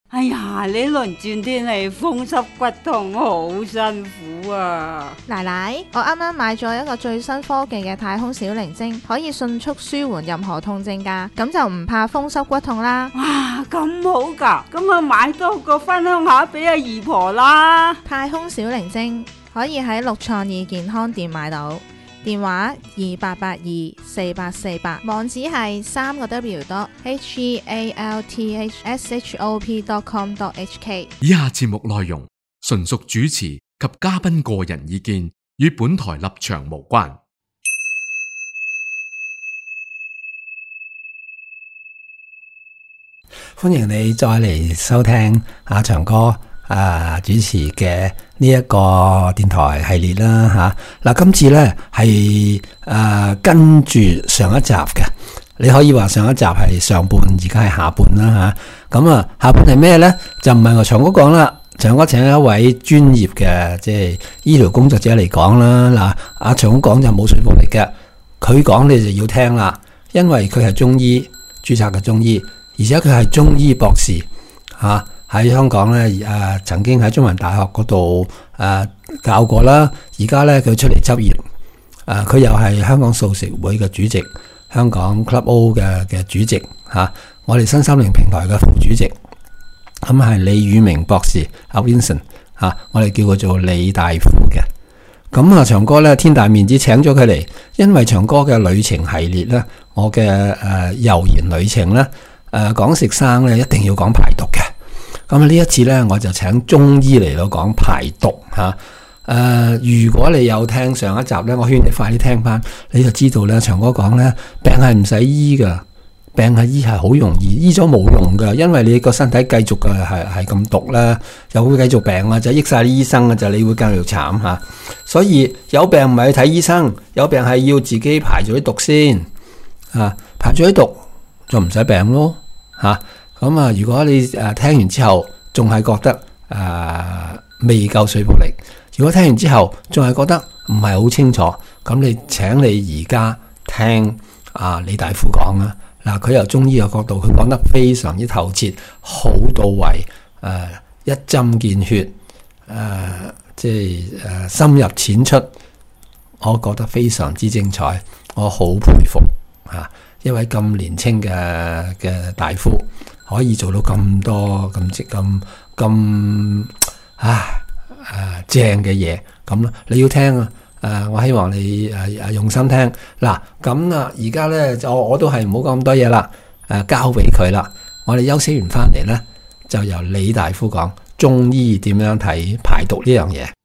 哎呀，呢輪轉天氣風濕骨痛，好辛苦啊！ 奶奶，我啱啱買咗一個最新科技嘅太空小靈精，可以迅速舒緩任何痛症㗎，咁就唔怕風濕骨痛啦。 哇，咁好㗎，咁啊買多個分享下俾阿姨婆啦。 太空小靈精可以喺六創意健康店買到，電話28824848，網址係3個W.healthshop.com.hk。 以下節目內容純屬主持及嘉賓個人意見，與本台立場無關。 歡迎你再嚟收聽阿長哥主持嘅呢一個電台系列啦吓。嗱，今次呢係跟住上一集嘅，你可以話上一集係上半，而家係下半啦吓。咁下半係咩呢？就唔係我長哥講啦，長哥請一位專業嘅即係醫療工作者嚟講啦。嗱，阿長哥講就冇說服力嘅，佢講你就要聽啦，因為佢係中醫註冊嘅中醫，而且佢係中醫博士吓。喺香港咧，曾經喺中文大學嗰度教過啦。而家咧佢出嚟執業，佢又係香港素食會嘅主席，香港 Club O 嘅主席嚇。我哋身心靈平台嘅副主席，咁係李宇明博士阿 Vincent 嚇，我哋叫佢做李大夫嘅。咁長哥咧天大面子請咗佢嚟，因為長哥嘅旅程系列咧，我嘅遊研旅程咧，講食生咧一定要講排毒嘅。咁呢一次呢，我就請中醫嚟到講排毒吓。如果你有聽上一集呢，我勸你快啲聽翻，你就知道呢，長哥講呢，病係唔使醫噶，病係醫係好容易，醫咗冇用噶，因為你個身體繼續嘅係咁毒啦，又會繼續病啊，就益晒啲醫生啊，就你會更加慘吓。所以有病唔係去睇醫生，有病係要自己排咗啲毒先排咗啲毒就唔使病咯吓。咁如果你聽完之後仲係覺得未夠說服力，如果聽完之後仲係覺得唔係好清楚，咁你請你而家聽李大夫講啦。嗱，佢由中醫嘅角度，佢講得非常之透徹，好到位，一針見血，即係深入淺出，我覺得非常之精彩，我好佩服一位咁年輕嘅大夫。可以做到咁多咁正嘅嘢，咁啦，你要聽我希望你用心聽。嗱，咁而家咧我都係唔好講咁多嘢啦，交俾佢啦。我哋休息完翻嚟咧，就由李大夫講中醫點樣睇排毒呢樣嘢。